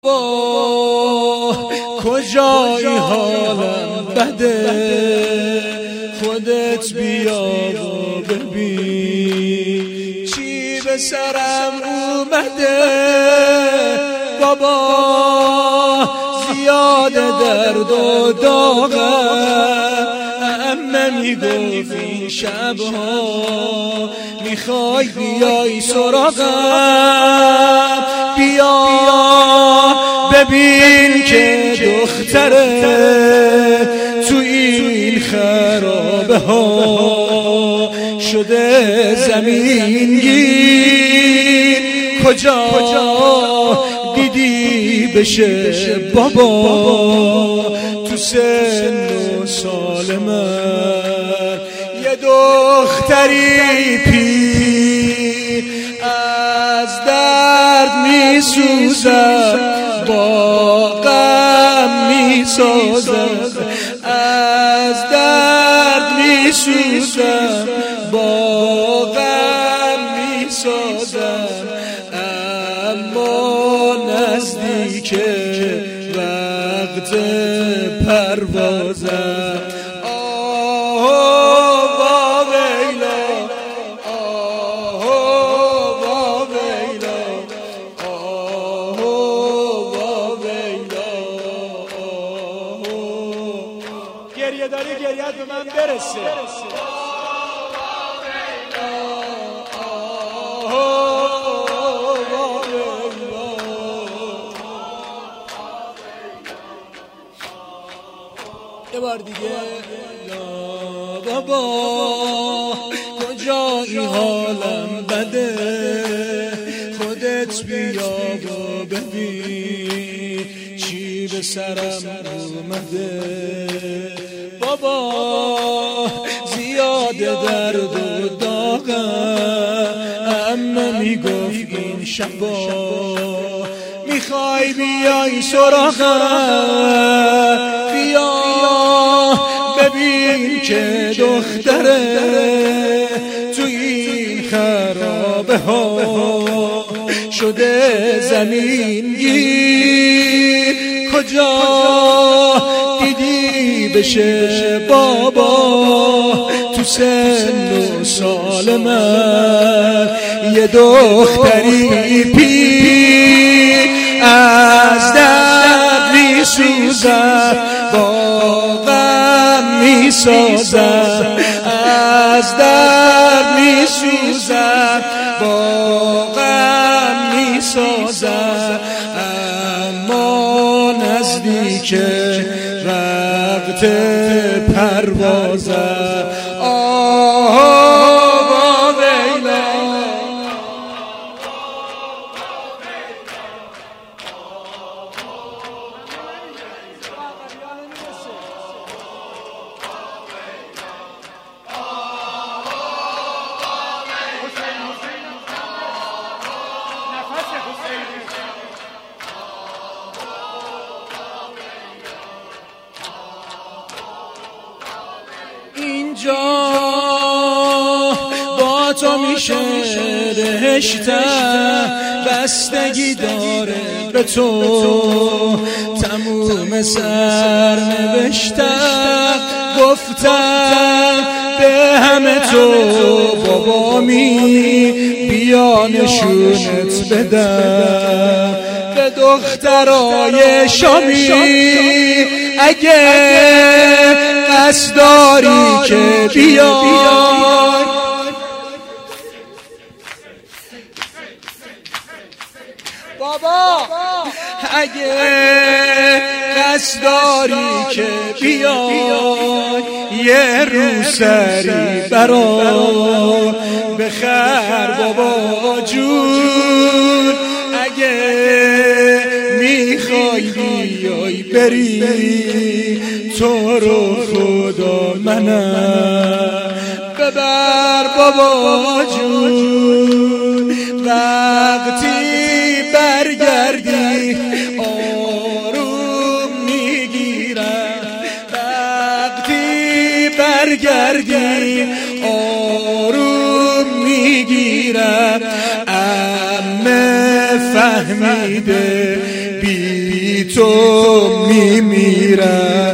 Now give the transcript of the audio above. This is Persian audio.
کجایی حالم بده، خودت بیا و ببین چی به سرم اومده. بابا زیاد درد و داغم، عمه میگفت این شبها میخوای بیای سراغم. بیا ببین که دختره تو این خرابه ها شده زمینگیر. کجا دیدی بشه بابا تو سن و سال من یه دختری پیر از درد میسوزد، با غم میسازد، از درد میسوزد، با غم میسازد. اما نزدیک وقت پروازم. گریه داری گریه‌ات به من برسه. یه بار دیگه. بابا کجایی حالم بده، خودت بیا و ببین چی به سرم اومده. بابا زیاد درد و داغم، عمه میگفت این شبا میخوای بیای سراغم. بیا ببین که دختره تو این خرابه ها شده زمینگیر. کجا دیدی بشه بابا تو سن و سال من یه دختری پیر از درد میسوزد، با غم میسازد، از درد میسوزد، با غم میسازد. اما نزدیک وقت پروازم. اینجا با تو میشه رشتم، بستگی داره به تو تموم سر نوشتم. گفتم به همه تو بابامی بیا نشونت بدم، به دخترای شامی اگه قصد داری که بیای. بابا اگه قصد داری که بیای یه روسری برام بخر بابا جون. اگه میخوای بیای بری تو رو خدا منم ببر بابا جون. وقتی برگردی آروم میگیرم، وقتی برگردی آروم میگیرم. عمه فهمیده بی تو میمیرم.